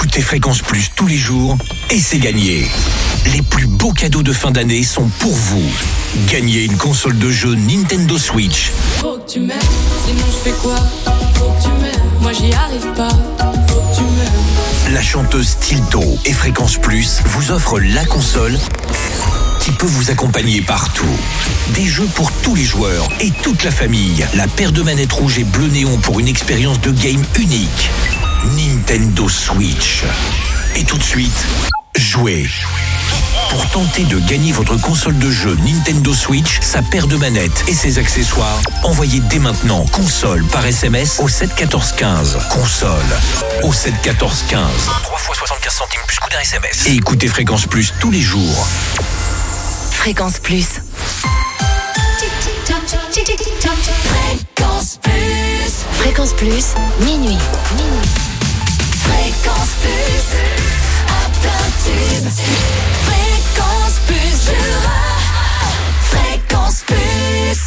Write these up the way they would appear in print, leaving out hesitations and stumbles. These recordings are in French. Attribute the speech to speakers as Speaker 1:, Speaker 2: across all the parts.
Speaker 1: Écoutez Fréquence Plus tous les jours et c'est gagné. Les plus beaux cadeaux de fin d'année sont pour vous. Gagnez une console de jeu Nintendo Switch.
Speaker 2: Faut que tu m'aimes, sinon je fais quoi? Faut que tu m'aimes, moi j'y arrive pas. Faut que tu m'aimes.
Speaker 1: La chanteuse Tilto et Fréquence Plus vous offrent la console qui peut vous accompagner partout. Des jeux pour tous les joueurs et toute la famille. La paire de manettes rouge et bleu néon pour une expérience de game unique. Nintendo Switch. Et tout de suite, jouez. Pour tenter de gagner votre console de jeu Nintendo Switch, sa paire de manettes et ses accessoires, envoyez dès maintenant console par SMS au 7 14 15. Console au 7 14 15. 3 fois 75 centimes plus coût d'un SMS. Et écoutez Fréquence Plus tous les jours.
Speaker 3: Fréquence Plus.
Speaker 4: Fréquence Plus.
Speaker 3: Fréquence Plus, minuit.
Speaker 4: Fréquence Plus. À plein tube. Fréquence Plus, Jura. Fréquence Plus.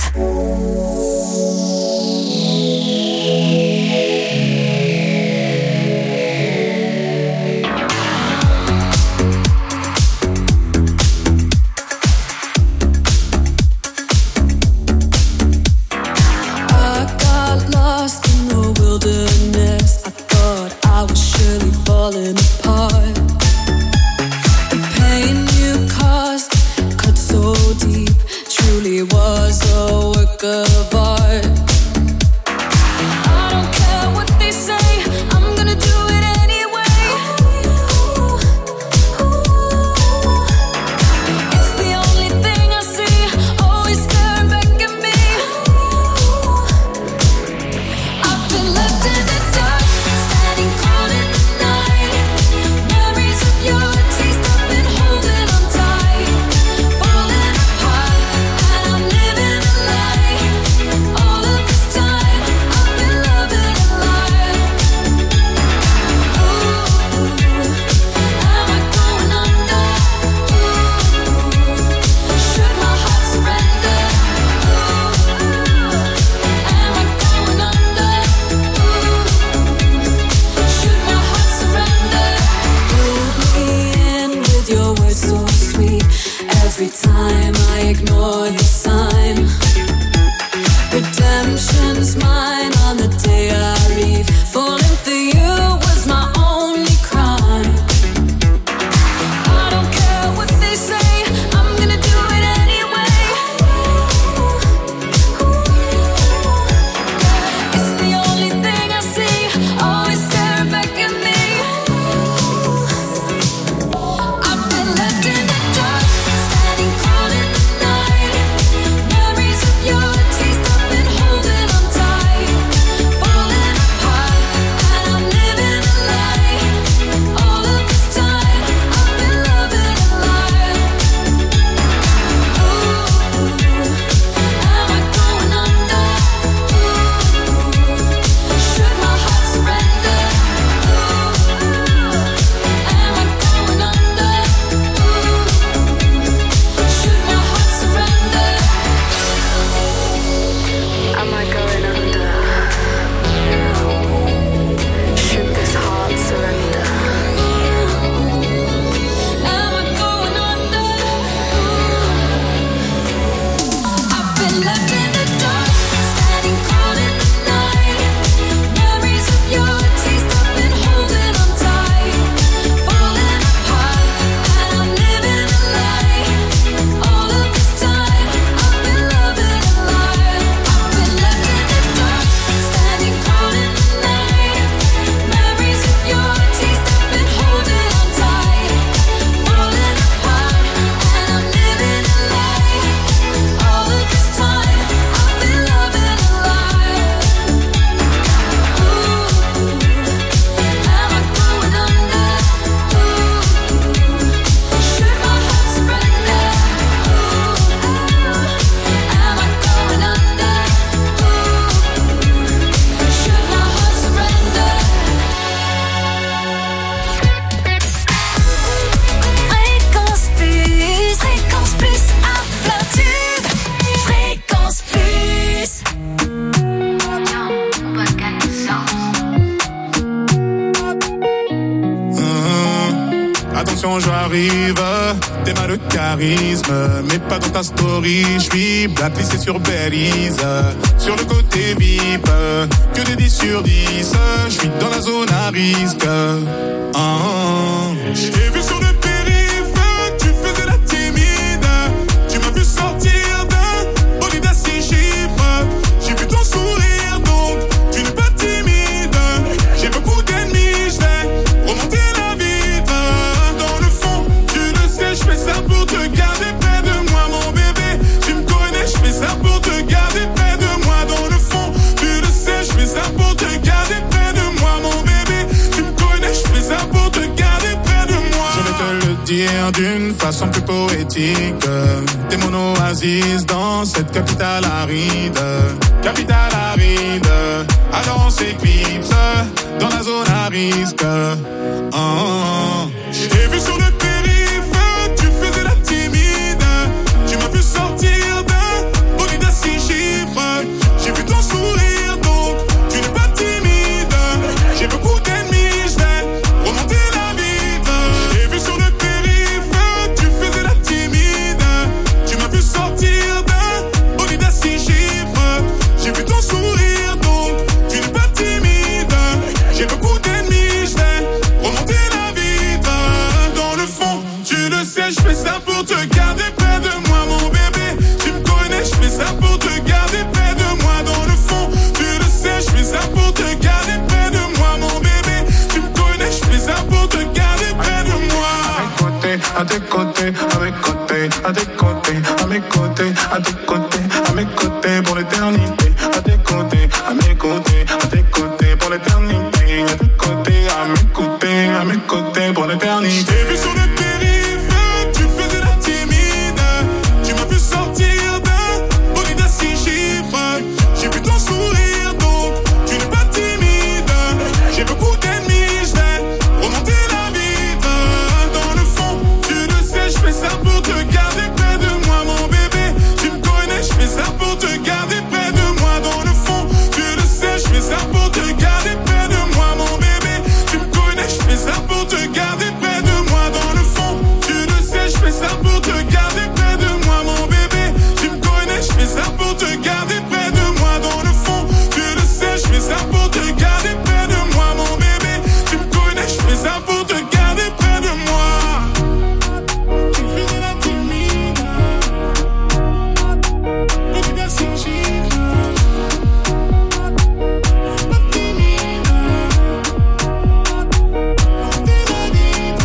Speaker 2: I got lost in the wilderness. I
Speaker 5: attention, j'arrive. T'es mal de charisme, mais pas dans ta story. J'suis blacklissé sur Belize, sur le côté VIP, que des 10 sur 10. J'suis dans la zone à risque. J'ai vu sur le périph', tu faisais la timide. Tu m'as vu sortir d'un bolide à 6 chiffres. J'ai vu ton sourire, donc tu n'es pas timide. J'ai beaucoup d'ennemis, j'vais remonter la vitre. Dans le fond, tu le sais, j'fais ça pour te garder près de moi, mon bébé. Tu me connais, j'fais ça pour te garder près de moi. Dans le fond, tu le sais, j'fais ça pour te garder près de moi, mon bébé. Tu me connais, j'fais ça pour te garder près de moi. Je vais te le dire d'une façon plus poétique. T'es mon oasis dans cette capitale aride. Capitale aride, alors on s'éclipse dans la zone à risque. J'ai vu sur le périph', tu faisais la timide. Tu m'as vu sortir d'un bolide à 6 chiffres. J'ai vu ton sourire, donc tu n'es pas timide. J'ai beaucoup d'ennemis, j'vais remonter la vitre. J'ai vu sur le périph', tu faisais la timide. Tu m'as vu sortir d'un bolide à 6 chiffres. J'ai vu ton sourire, donc tu n'es pas timide. J'ai beaucoup d'ennemis, j'vais remonter la vitre. Dans le fond, tu le sais, j'fais ça pour te garder près de moi, mon bébé. Tu me connais, j'fais ça pour te garder près de moi. Dans le fond, tu le sais, j'fais ça pour te garder près de moi, mon bébé. Tu me connais, j'fais ça pour te garder près de moi.
Speaker 6: À tes côtés, à mes côtés, à tes côtés, à mes côtés, à tes côtés, à mes côtés pour l'éternité. À tes côtés, à mes côtés, à tes côtés pour l'éternité. À tes côtés, à mes côtés pour l'éternité.
Speaker 5: J'ai vu sur le périph', tu faisais la timide. Tu m'as vu sortir d'un bolide à 6 chiffres. J'ai vu ton sourire, donc tu n'es pas timide. J'ai beaucoup d'ennemis, j'vais remonter la vitre. Dans le fond, tu le sais, j'fais ça pour te garder près de moi, mon bébé. Tu me connais, j'fais ça pour te garder près de moi. Dans le fond, tu le sais, j'fais ça pour te garder près de moi, mon bébé. Tu me connais, j'fais ça pour te garder près de moi. Dans le fond, tu le sais, j'fais ça pour te garder près de moi, mon bébé. Tu me connais, j'fais ça pour te garder près de moi. Dans le fond, tu le sais, j'fais ça pour te garder près de moi, mon bébé. Tu me connais, j'fais ça pour te garder près de moi. Tu faisais la timide, beaucoup d'associés. La timide, t'es la vie.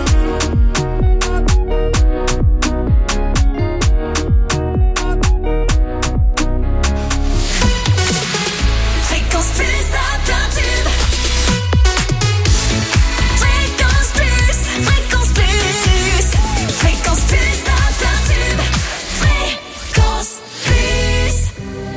Speaker 4: Fréquence plus à plein tube. Fréquence plus, fréquence plus. Fréquence plus à plein tube. Fréquence plus.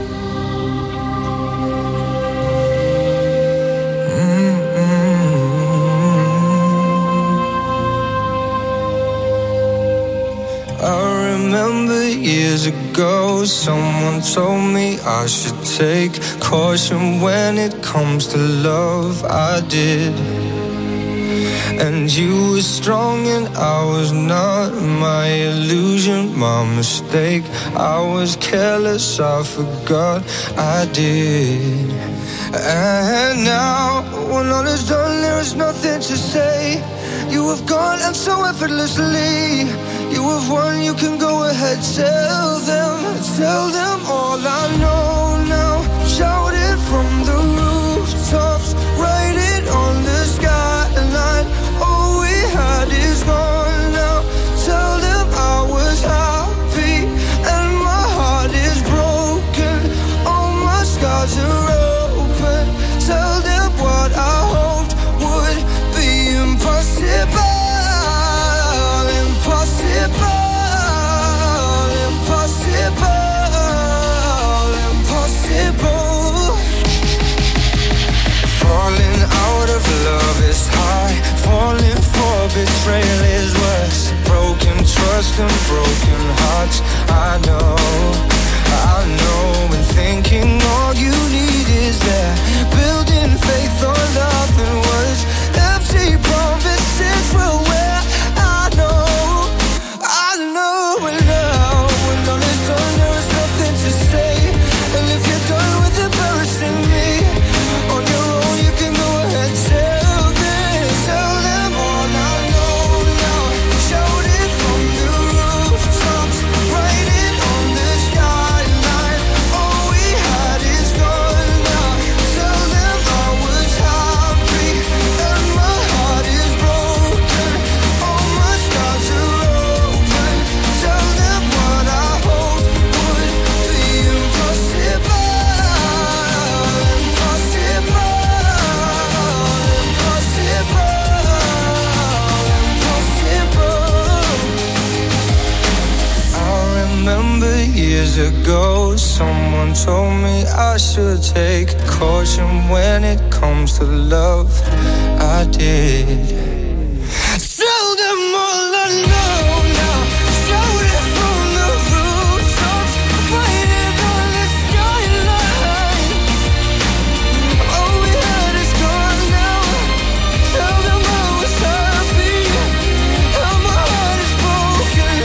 Speaker 7: I remember years ago, someone told me I should take caution when it comes to love. I did. And you were strong and I was not. My illusion, my mistake. I was careless, I forgot I did. And now, when all is done, there is nothing to say. You have gone and so effortlessly. You have won, you can go ahead, tell them all I know now. Shout it from the rooftops, write it on the skyline. All we had is gone now. Tell them I was happy and my heart is broken. All my scars are open. Tell them what I hoped would be impossible. Impossible. years ago, someone told me I should take caution when it comes to love. I did. Tell them all I know now. Shout it from the rooftops, write it on the skyline. All we had is gone now. Tell them I was happy, and my heart is broken.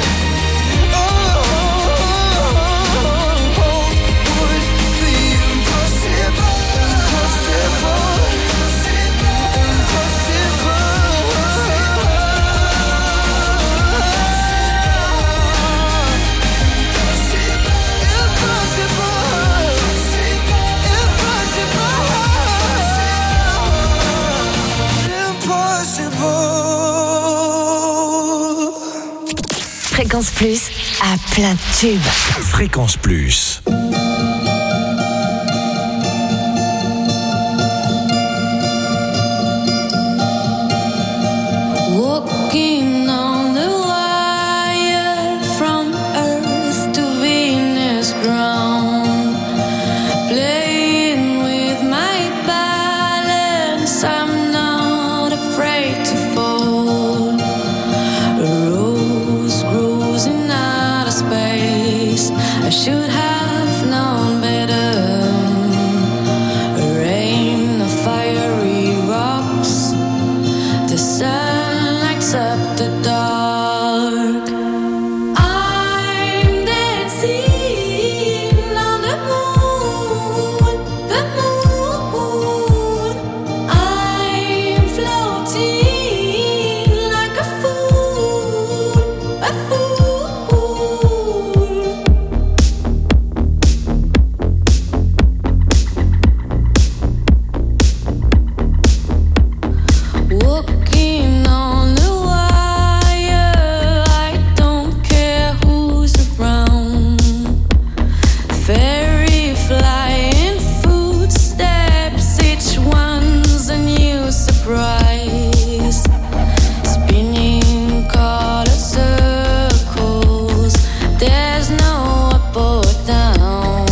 Speaker 7: Would be impossible, impossible,
Speaker 3: Fréquence Plus à plein de tubes.
Speaker 1: Fréquence Plus.
Speaker 2: Walking on the wire from Earth to Venus ground, playing with my balance, I'm not afraid to fall. A rose grows in outer space, I should have known better. A rain of fiery rocks, the sun lights up the dark. I'm dancing on the moon, the moon. I'm floating like a fool, a fool. Walking on the wire, I don't care who's around. Fairy flying footsteps, each one's a new surprise. Spinning color circles, there's no up or down.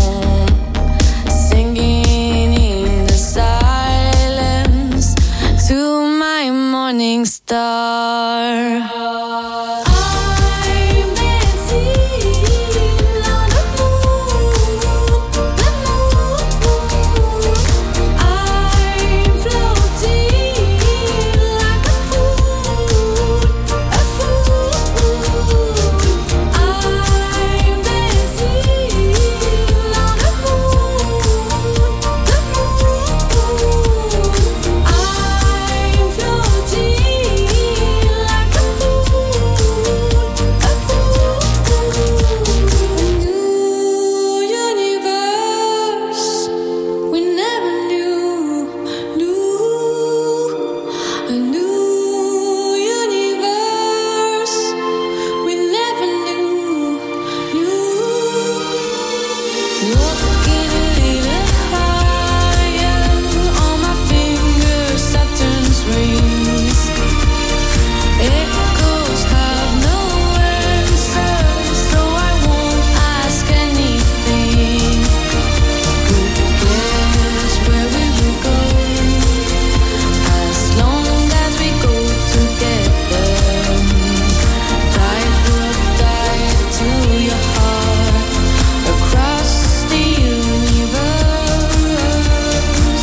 Speaker 2: Singing in the silence to my morning star. I'm dancing on the moon, the moon. I'm floating like a fool, a fool. I'm dancing on the moon, the moon. I'm floating like a fool, a fool. A new universe we never knew. A new universe we never knew. Walking a little higher, on my fingers Saturn's rings. Echoes have no answers, so I won't ask anything. Who cares where we will go, as long as we go together. Tied rope tied to your heart, across the universe.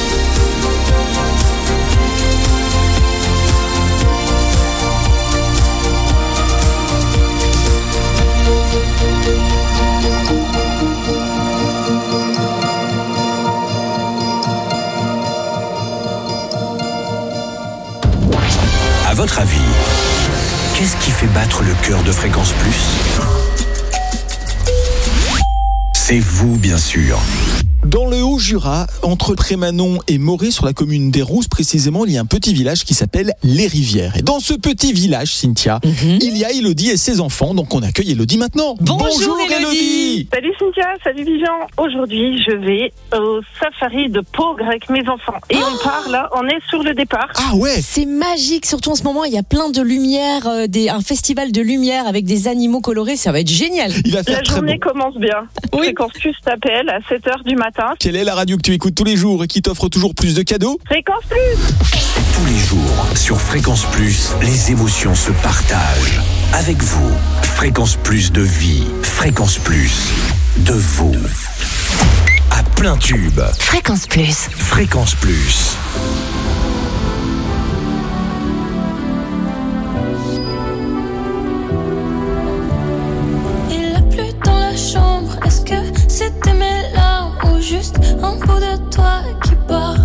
Speaker 1: À votre avis, qu'est-ce qui fait battre le cœur de Fréquence Plus ? C'est vous, bien sûr.
Speaker 8: Dans le Haut-Jura, entre Prémanon et Morée, sur la commune des Rousses précisément, il y a un petit village qui s'appelle Les Rivières. Et dans ce petit village, Cynthia, il y a Élodie et ses enfants. Donc on accueille Élodie maintenant.
Speaker 9: Bonjour
Speaker 8: Élodie.
Speaker 9: Salut Cynthia, salut Vivian. Aujourd'hui, je vais au safari de Peaugres avec mes enfants. Et on part là, on est sur le départ.
Speaker 8: Ah ouais.
Speaker 10: C'est magique, surtout en ce moment, il y a plein de lumière, un festival de lumière avec des animaux colorés, ça va être génial.
Speaker 8: Il va faire
Speaker 9: La
Speaker 8: très
Speaker 9: journée
Speaker 8: bon.
Speaker 9: commence bien.
Speaker 10: Oui.
Speaker 9: Fréquence Plus t'appelle à 7h du matin.
Speaker 8: Quelle est la radio que tu écoutes tous les jours et qui t'offre toujours plus de cadeaux?
Speaker 9: Fréquence Plus.
Speaker 1: Tous les jours, sur Fréquence Plus, les émotions se partagent. Avec vous, Fréquence Plus de vie, Fréquence Plus de vous. À plein tube,
Speaker 3: Fréquence Plus.
Speaker 1: Fréquence Plus.
Speaker 2: Il a plu dans la chambre. Est-ce que c'était mes larmes ou juste un bout de toi qui part?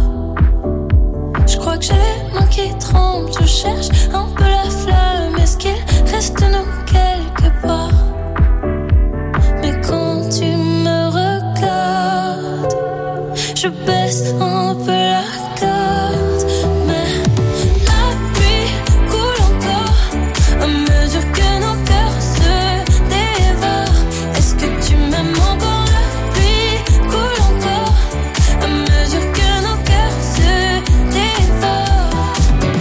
Speaker 2: Je crois que j'ai les mains qui tremblent. Je cherche un peu la flamme. Est-ce qu'il reste nous quelque part? Mais quand tu me regardes, je baisse un peu la garde. Mais la pluie coule encore à mesure que nos cœurs se dévorent. Est-ce que tu m'aimes encore? La pluie coule encore à mesure que nos cœurs se dévorent.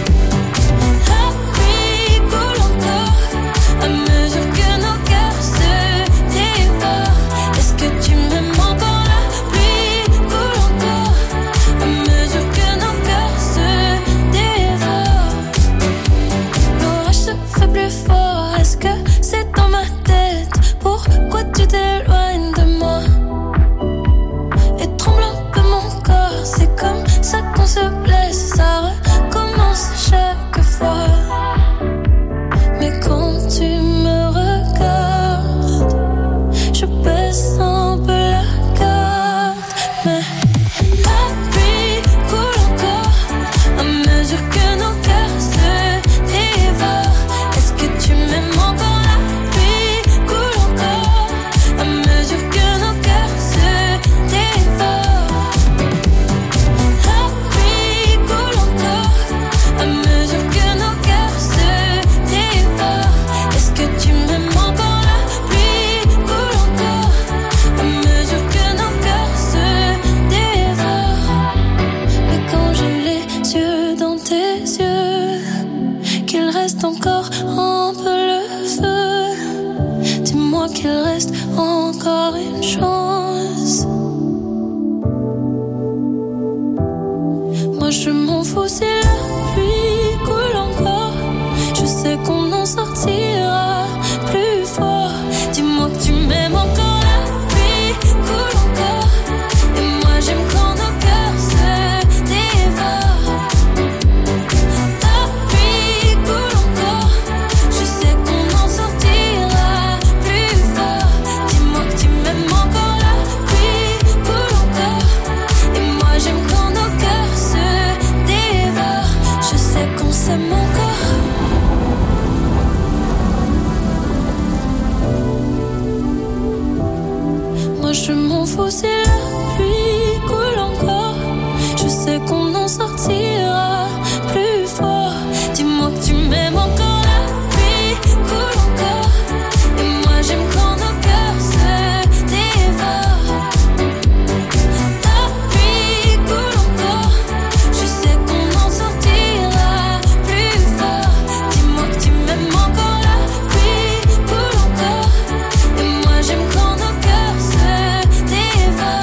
Speaker 2: La pluie coule encore à mesure que nos cœurs se dévorent. Est-ce que tu m'aimes encore? La pluie coule encore à mesure que nos cœurs se dévorent. L'orage se fait plus fort. Est-ce que c'est dans ma tête? Pourquoi tu t'éloignes de moi? Et tremble un peu mon corps. C'est comme ça qu'on se blesse. Ça recommence chaque fois. Mais quand tu me regardes, je baisse un peu la garde. Mais la pluie coule encore à mesure que nos cœurs se dévorent. Est-ce que tu m'aimes encore? La pluie coule encore à mesure que nos cœurs se dévorent. La pluie coule encore à mesure que nos cœurs se dévorent. Est-ce que tu m'aimes encore? La pluie coule encore à mesure que nos cœurs se dévorent. Mais quand j'ai les yeux dans tes yeux, qu'il reste encore un peu le feu, dis-moi qu'il reste encore une chance. Moi je m'en fous si la pluie coule encore. Je sais qu'on en sortira plus fort. Dis-moi que tu m'aimes encore. La pluie coule encore. Et moi j'aime quand nos cœurs se dévorent. La pluie coule encore. Je sais qu'on en sortira plus fort. Dis-moi que tu m'aimes encore. La pluie coule encore. Et moi j'aime quand nos cœurs se dévorent. Je sais qu'on s'aime encore. Moi je m'en fous si la pluie coule encore. Je sais qu'on en sortira plus fort. Dis-moi que tu m'aimes encore. La pluie coule encore. Et moi j'aime quand nos cœurs se dévorent. La pluie coule encore. Je sais qu'on en sortira plus fort. Dis-moi que tu m'aimes encore. La pluie coule encore. Et moi j'aime quand nos cœurs se dévorent.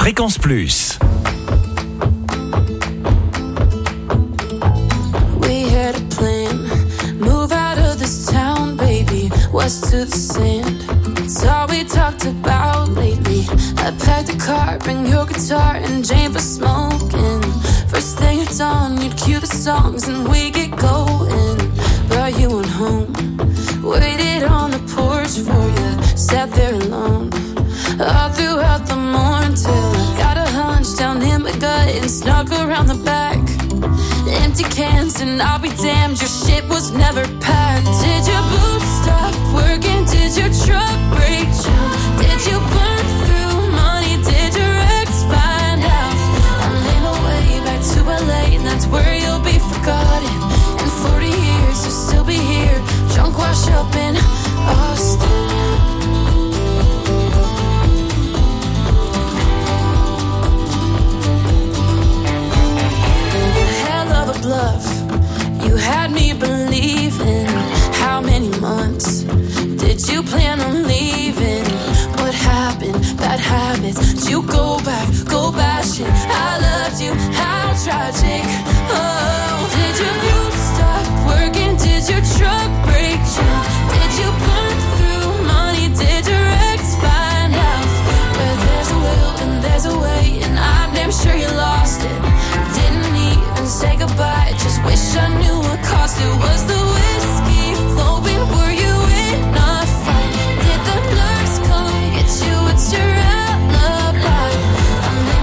Speaker 1: Fréquence Plus.
Speaker 2: We had a plan, move out of this town, baby, west to the sand. It's all we talked about lately. I packed the car, bring your guitar and Jane for smoking. First thing at dawn, you'd cue the songs and we get going. Brought you on home, waited on the porch for you, sat there alone all throughout the morning till I got a hunch down in my gut and snuck around the back. Empty cans and I'll be damned, your shit was never packed. Did your boots stop working? Did your truck break down? Did you burn through money? Did your ex find out? I made my way back to LA and that's where you'll be forgotten. In 40 years you'll still be here, drunk wash up in Austin. Bluff. You had me believing. How many months did you plan on leaving? What happened? Bad habits. Did you go bashing? I loved you. How tragic. Oh, did your boots stop working? Did your truck break down? Did you burn through money? Did your ex find out? Where there's a will and there's a way, and I'm damn sure you lost it. Didn't even say goodbye, just wish I knew what caused it. Was the whiskey flowing? Were you in a fight? Did the nurse come get you? It's your alibi. I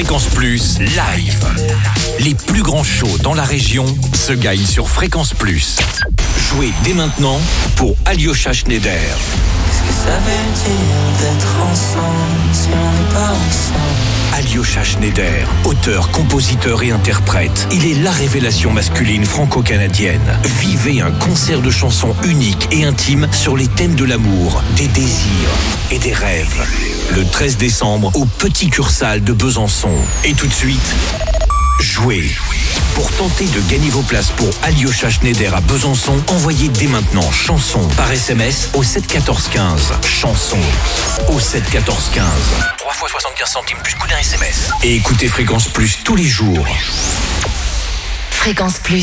Speaker 1: Fréquence Plus live. Les plus grands shows dans la région se gagnent sur Fréquence Plus. Jouez dès maintenant pour Alyosha Schneider.
Speaker 11: Qu'est-ce que ça veut dire d'être ensemble si on n'est pas ensemble?
Speaker 1: Alyosha Schneider, auteur, compositeur et interprète. Il est la révélation masculine franco-canadienne. Vivez un concert de chansons unique et intime sur les thèmes de l'amour, des désirs et des rêves. Le 13 décembre au Petit Cursal de Besançon. Et tout de suite, jouez. Pour tenter de gagner vos places pour Alyosha Schneider à Besançon, envoyez dès maintenant chanson par SMS au 7 14 15. Chanson au 7 14 15. 3 fois 75 centimes plus coût d'un SMS. Et écoutez Fréquence Plus tous les jours.
Speaker 3: Fréquence Plus.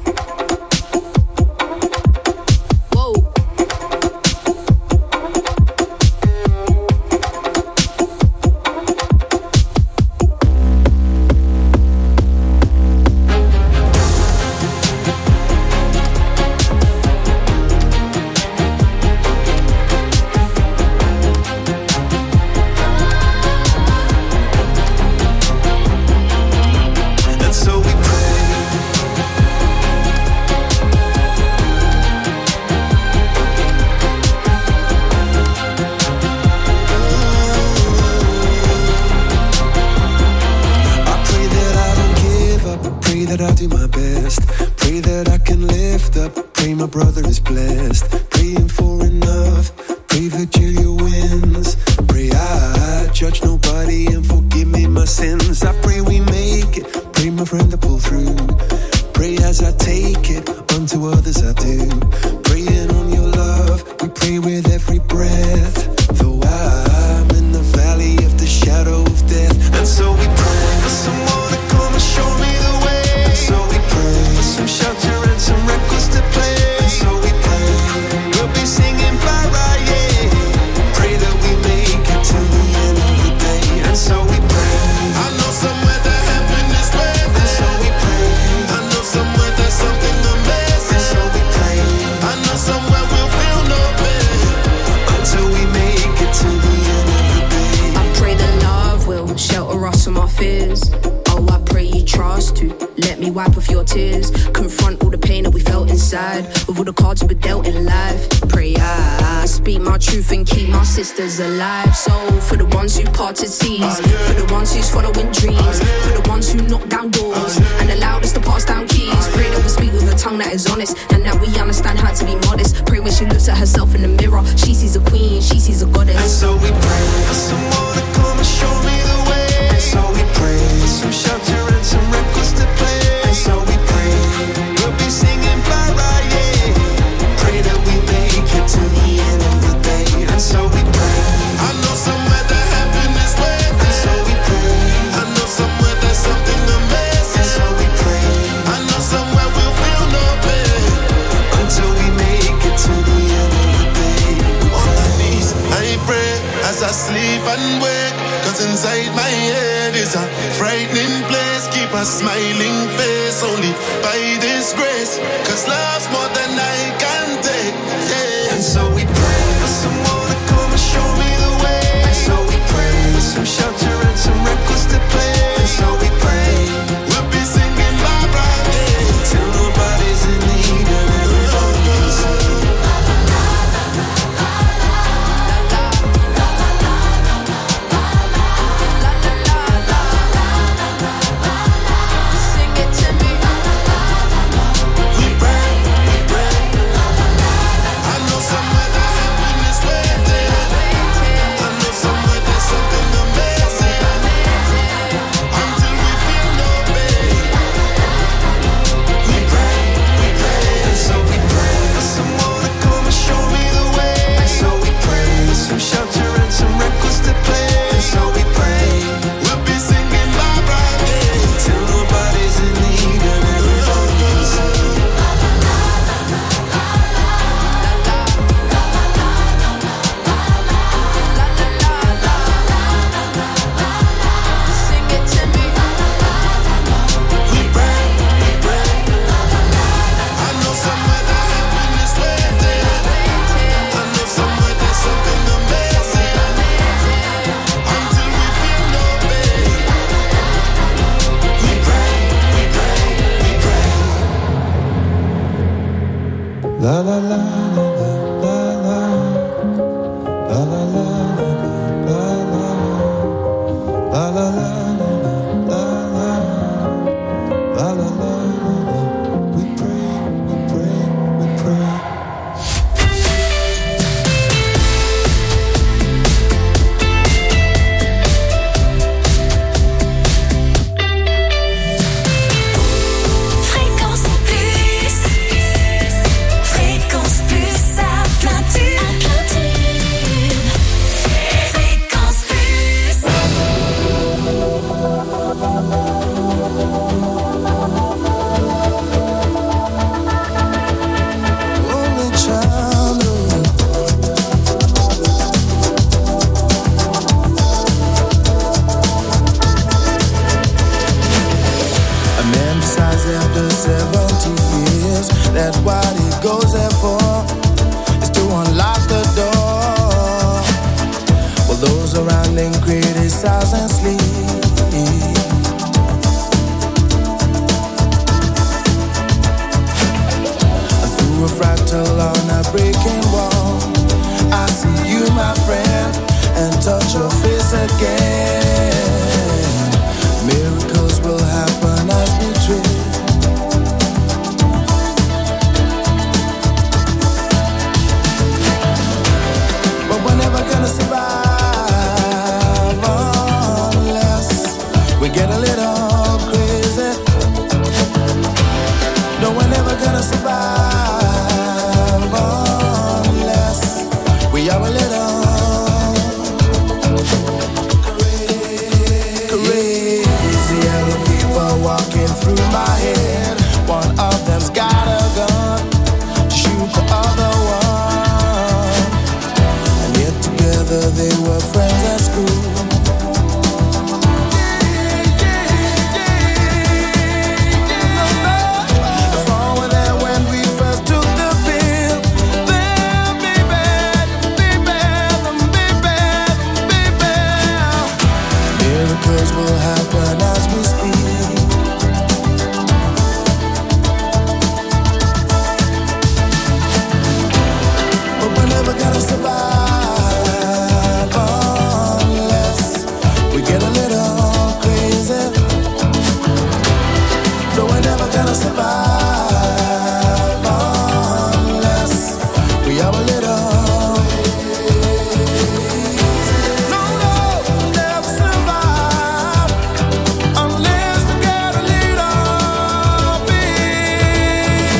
Speaker 12: Alive, so for the ones who parted seas, for the ones who's following dreams, for the ones who knock down doors and allowed us to pass down keys. Pray that we speak with a tongue that is honest and that we understand how to be modest. Pray when she looks at herself in the mirror, she sees a queen, she sees a goddess.
Speaker 11: And so we pray for someone to come and show me the way. And so we pray for some shelter and some records to play. And so we pray we'll be singing bye-bye, yeah. Pray that we make it to the end of the day. And so we pray. I know somewhere that heaven is waiting. And so we pray. I know somewhere there's something amazing. And so we pray. I know somewhere we'll feel no pain until we make it to the end of the day. On my knees, I pray as I sleep and wake. Cause inside my head is a frightening place. Keep a smiling face only by this grace. Cause love's more than I can take, yeah. And so we pray for someone to come and show me the way. And so we pray for some shelter and some records to play. And so we pray we'll be singing bye-bye, yeah, till nobody's in need and everybody's in. Sing it to me. We pray, we pray. I know somewhere that
Speaker 7: La la la la la la la la la la la la la la.
Speaker 11: That what he goes there for is to unlock the door. While those around him criticize and sleep. Through a fractal on a breaking wall, I see you, my friend, and touch your face again. Miracles will happen as we dream. Gonna survive unless we get a little crazy. No, we're never gonna survive unless we are a little crazy. Yellow people walking through my head. One of them's got a gun to shoot the other one. They were friends at school. If all were there when we first took the pill, then baby. Miracles will happen as we speak. But we're never gonna survive. Survive unless we are a little. No, never survive unless we get a little bit.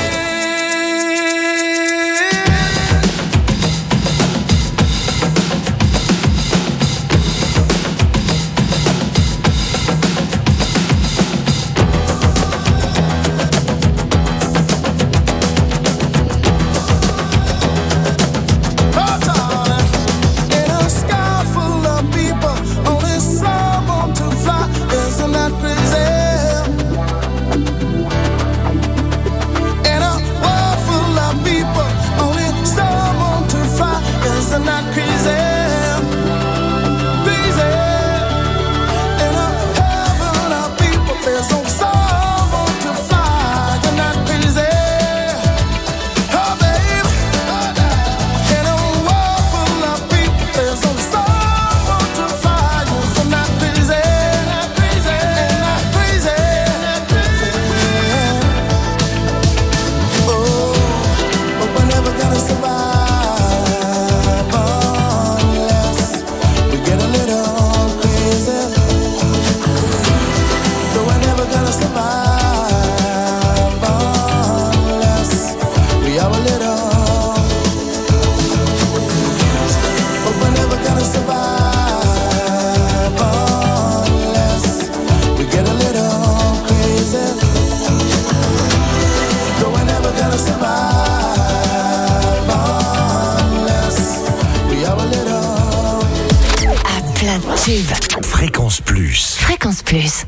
Speaker 1: Fréquence Plus.
Speaker 3: Fréquence Plus.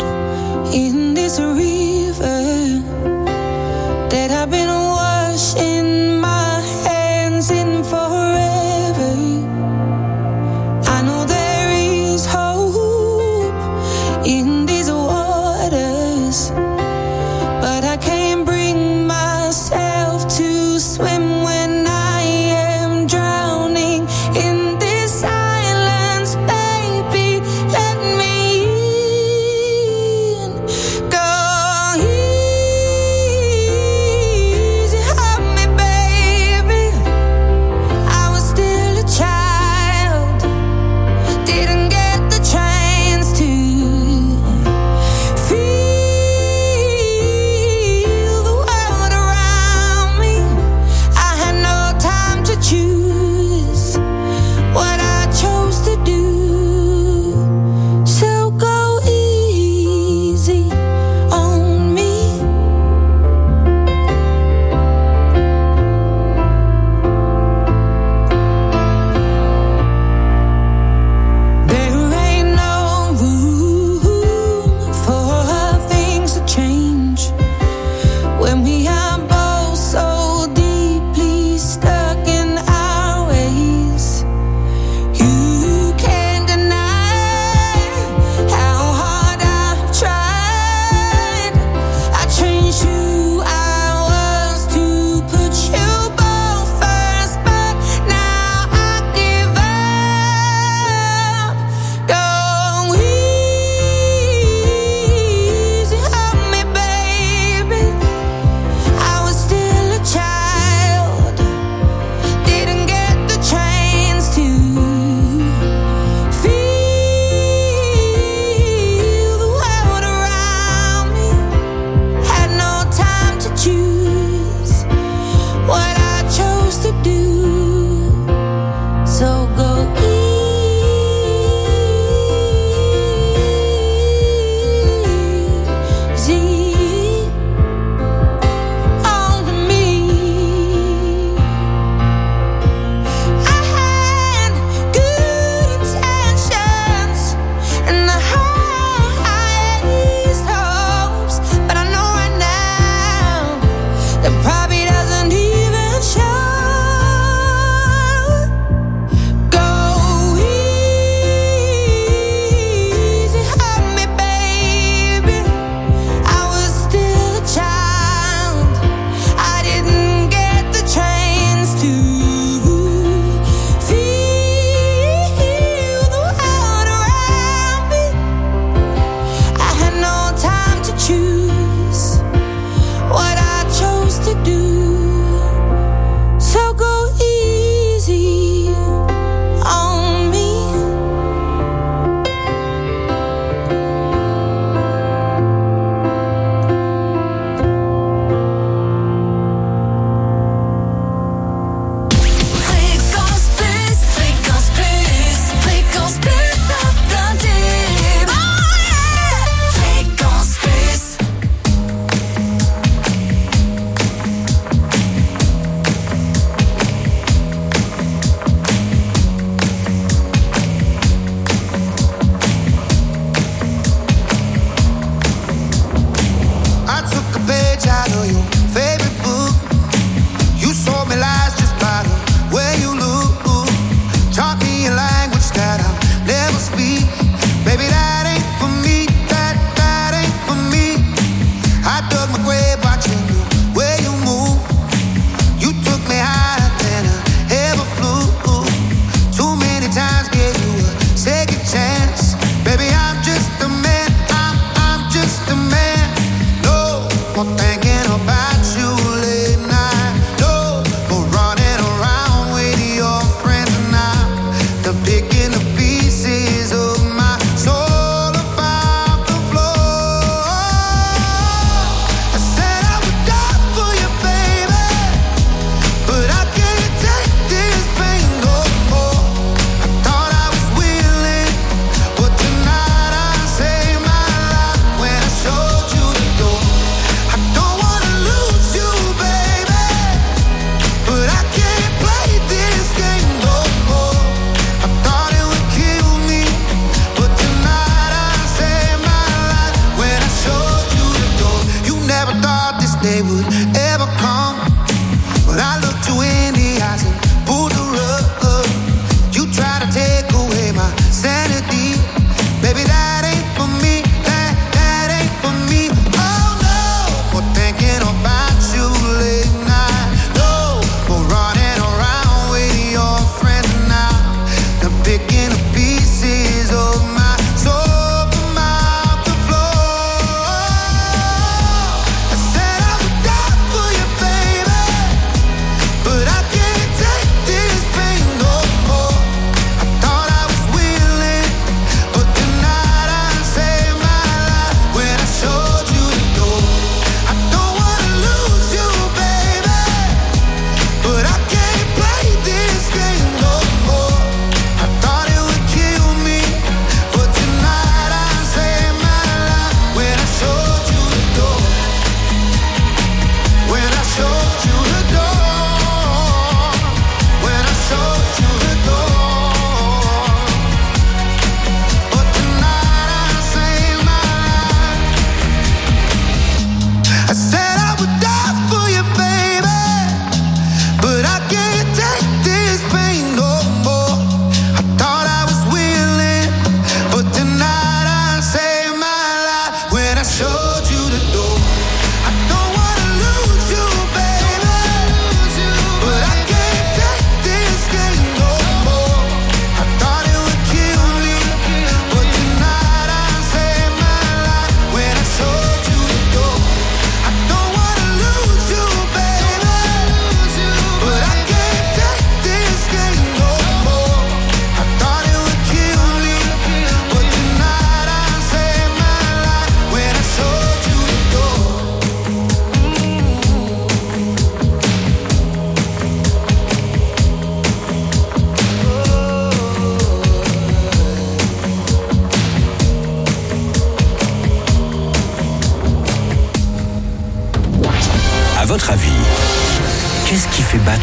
Speaker 13: That I've been washing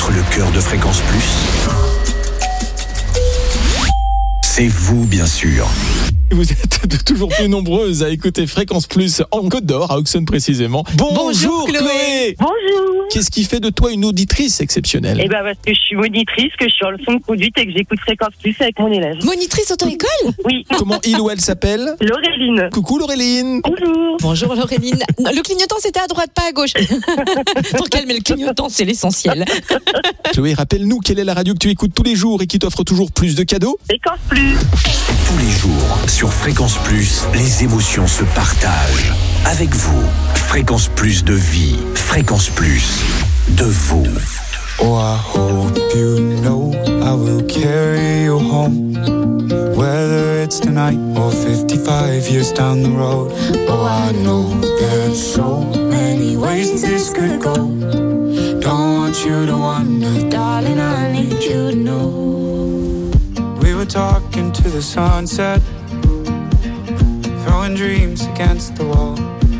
Speaker 1: être le cœur de Fréquence Plus? C'est vous, bien sûr.
Speaker 8: Vous êtes de toujours plus nombreuses à écouter Fréquence Plus en Côte d'Or, à Auxonne précisément. Bonjour Chloé.
Speaker 9: Bonjour.
Speaker 8: Qu'est-ce qui fait de toi une auditrice exceptionnelle?
Speaker 9: Eh ben parce que je suis monitrice, que je suis en leçon de conduite et que j'écoute Fréquence Plus avec mon élève.
Speaker 10: Monitrice auto-école?
Speaker 9: Oui.
Speaker 8: Comment il ou elle s'appelle?
Speaker 9: Laureline.
Speaker 8: Coucou Laureline.
Speaker 9: Bonjour.
Speaker 10: Bonjour Laureline. Le clignotant c'était à droite, pas à gauche. Tant qu'elle met le clignotant, c'est l'essentiel.
Speaker 8: Chloé, rappelle-nous quelle est la radio que tu écoutes tous les jours et qui t'offre toujours plus de cadeaux?
Speaker 9: Fréquence Plus.
Speaker 1: Tous les jours, sur Fréquence Plus, les émotions se partagent. Avec vous, Fréquence Plus de vie, Fréquence Plus de vous.
Speaker 7: Oh, I hope you know I will carry you home. Whether it's tonight or 55 years down the road. Oh, I know there's so many ways this could go. Don't want you to wonder, darling, I need you to know. We were talking to the sunset, throwing dreams against the wall.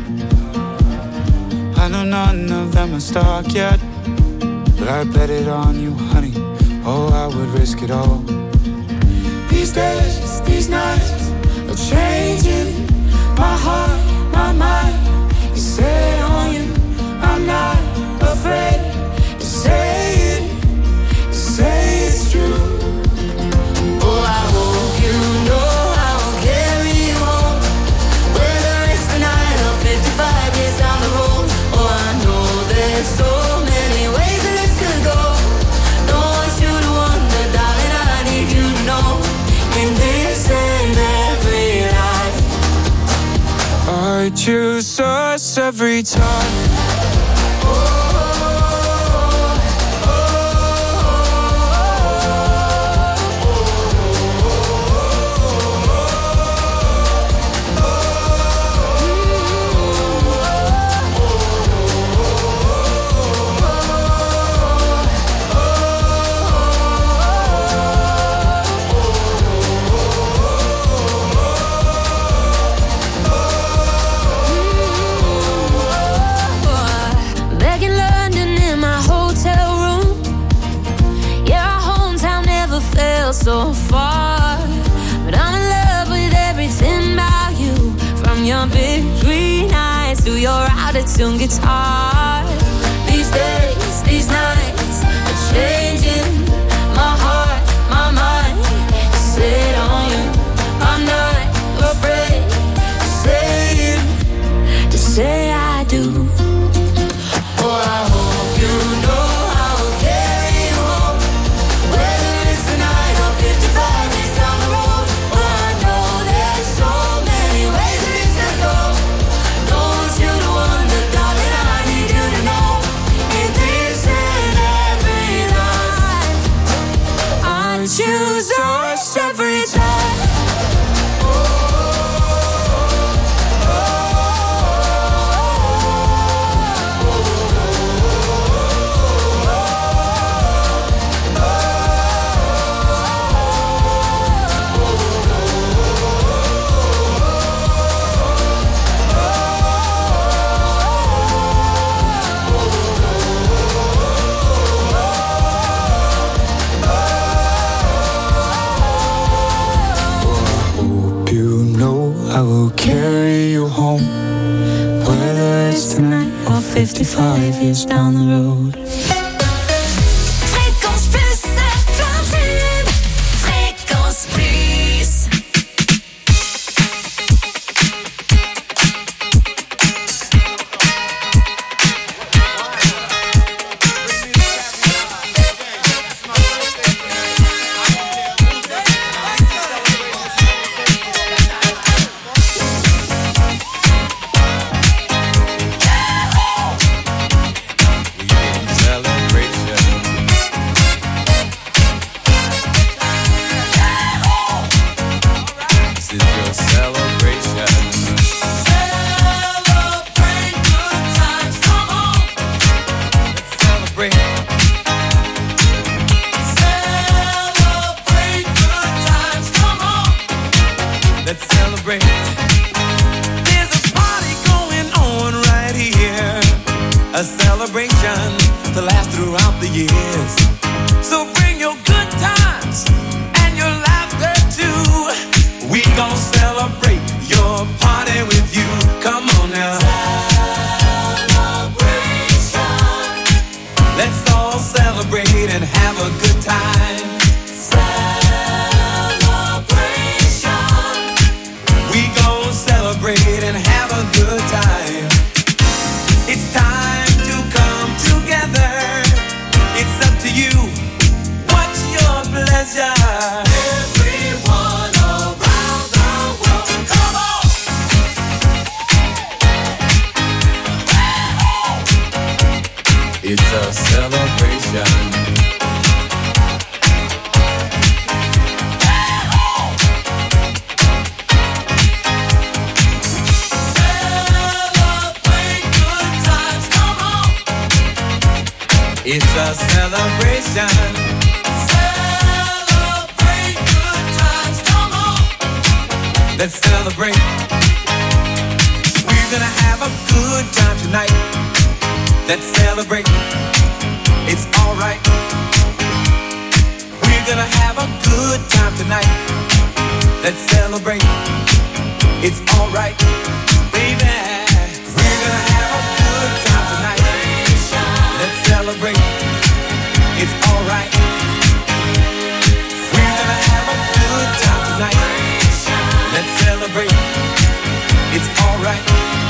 Speaker 7: I know none of them are stuck yet, but I bet it on you, honey. Oh, I would risk it all. These days, these nights are changing. My heart, my mind is set on you. I'm not afraid to say it's true. Oh, I hope you know I will carry you home. Whether it's tonight or 55 years down the road. Oh, I know there's so many ways that this could go. Don't want you to wonder, darling, I need you to know. In this and every life, I choose us every time.
Speaker 2: Back in London in my hotel room. Yeah, our hometown never felt so far. But I'm in love with everything about you. From your big green eyes to your out-of-tune guitar. These days, these nights are changing. My heart, my mind is set on you. I'm not afraid to say I do. Oh, I hope you know I will carry you home. Whether it's tonight or 55 years down the road. Oh, I know there's so many ways that this could go. Don't want you to wonder, darling, I need you to know. In this and every life, I choose us every time.
Speaker 7: Hope you know I will carry you home. Whether it's tonight or 55 years down the road.
Speaker 4: Fréquence Plus, c'est plein tube. Fréquence Plus.
Speaker 11: Let's celebrate. There's a party going on right here, a celebration
Speaker 13: promise to last throughout the years. So bring your good times and your laughter too. We gon' celebrate your party with you. Come on now. Celebration. Let's all celebrate and have a good time. Celebration. We gon' celebrate and have a good time. It's time to come together. It's up to you. What's your pleasure? Everyone around the world, come on! It's a celebration. It's a celebration. Celebrate good times, come on. Let's celebrate. We're gonna have a good time tonight. Let's celebrate. It's alright. We're gonna have a good time tonight. Let's celebrate. It's alright, baby. We're gonna have a good time tonight. Let's celebrate. It's alright. We're gonna have a good time tonight. Let's celebrate. It's alright.